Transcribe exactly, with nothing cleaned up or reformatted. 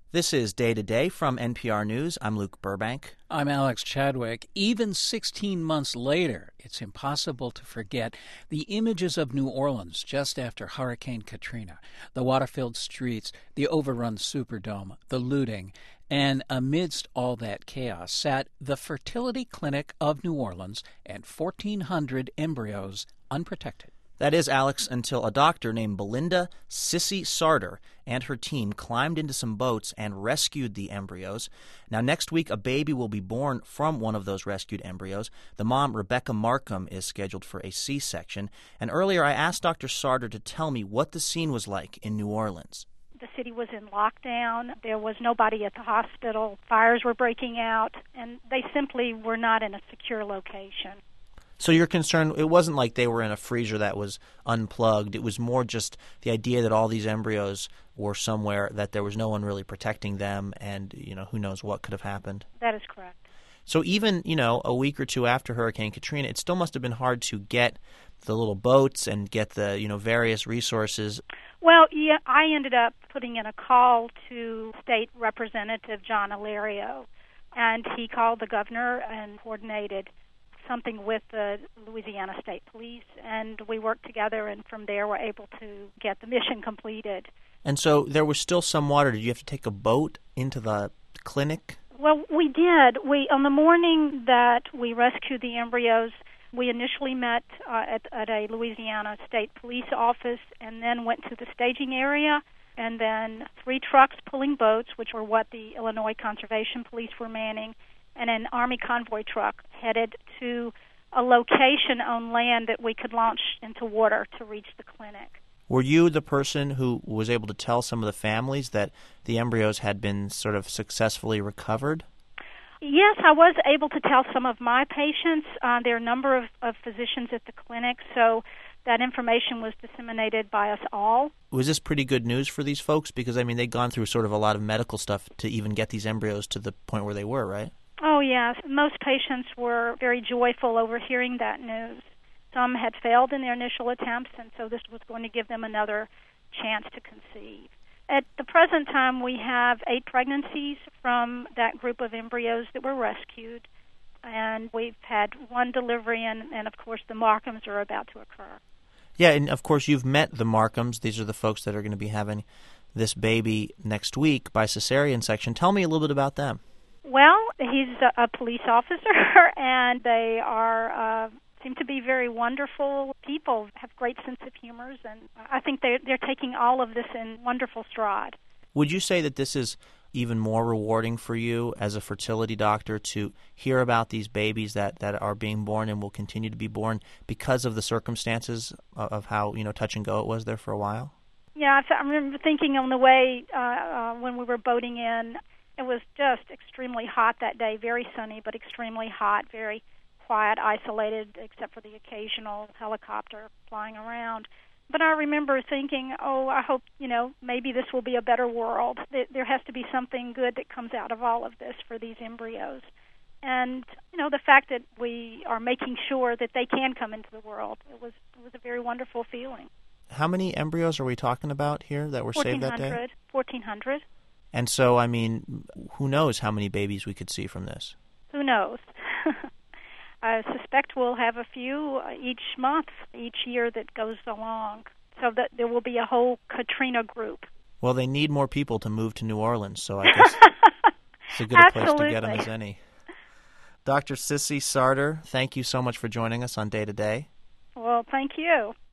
This is Day to Day from N P R News. I'm Luke Burbank. I'm Alex Chadwick. Even sixteen months later, it's impossible to forget the images of New Orleans just after Hurricane Katrina, the water-filled streets, the overrun Superdome, the looting, and amidst all that chaos sat the fertility clinic of New Orleans and fourteen hundred embryos unprotected. That is, Alex, until a doctor named Belinda Sissy Sarter and her team climbed into some boats and rescued the embryos. Now, next week, a baby will be born from one of those rescued embryos. The mom, Rebecca Markham, is scheduled for a C-section. And earlier, I asked Doctor Sarter to tell me what the scene was like in New Orleans. The city was in lockdown. There was nobody at the hospital. Fires were breaking out, and they simply were not in a secure location. So you're concerned, it wasn't like they were in a freezer that was unplugged. It was more just the idea that all these embryos were somewhere, that there was no one really protecting them, and, you know, who knows what could have happened. That is correct. So even, you know, a week or two after Hurricane Katrina, it still must have been hard to get the little boats and get the, you know, various resources. Well, yeah, I ended up putting in a call to State Representative John Alario, and he called the governor and coordinated something with the Louisiana State Police, and we worked together, and from there were able to get the mission completed. And so there was still some water. Did you have to take a boat into the clinic? Well, we did. We on the morning that we rescued the embryos, we initially met uh, at, at a Louisiana State Police office and then went to the staging area, and then three trucks pulling boats, which were what the Illinois Conservation Police were manning, and an Army convoy truck headed to a location on land that we could launch into water to reach the clinic. Were you the person who was able to tell some of the families that the embryos had been sort of successfully recovered? Yes, I was able to tell some of my patients. Uh, there are a number of, of physicians at the clinic, so that information was disseminated by us all. Was this pretty good news for these folks? Because, I mean, they'd gone through sort of a lot of medical stuff to even get these embryos to the point where they were, right? Oh, yes. Most patients were very joyful over hearing that news. Some had failed in their initial attempts, and so this was going to give them another chance to conceive. At the present time, we have eight pregnancies from that group of embryos that were rescued, and we've had one delivery, and, and of course, the Markhams are about to occur. Yeah, and of course, you've met the Markhams. These are the folks that are going to be having this baby next week by cesarean section. Tell me a little bit about them. Well, he's a, a police officer, and they are uh, seem to be very wonderful people, have great sense of humors, and I think they're, they're taking all of this in wonderful stride. Would you say that this is even more rewarding for you as a fertility doctor to hear about these babies that, that are being born and will continue to be born because of the circumstances of how, you know, touch and go it was there for a while? Yeah, I remember thinking on the way uh, uh, when we were boating in. It was just extremely hot that day, very sunny, but extremely hot, very quiet, isolated, except for the occasional helicopter flying around. But I remember thinking, oh, I hope, you know, maybe this will be a better world. There has to be something good that comes out of all of this for these embryos. And, you know, the fact that we are making sure that they can come into the world, it was it was a very wonderful feeling. How many embryos are we talking about here that were saved that day? fourteen hundred. And so, I mean, who knows how many babies we could see from this? Who knows? I suspect we'll have a few each month, each year that goes along, so that there will be a whole Katrina group. Well, they need more people to move to New Orleans, so I guess it's a good a place to get them as any. Doctor Sissy Sarter, thank you so much for joining us on Day to Day. Well, thank you.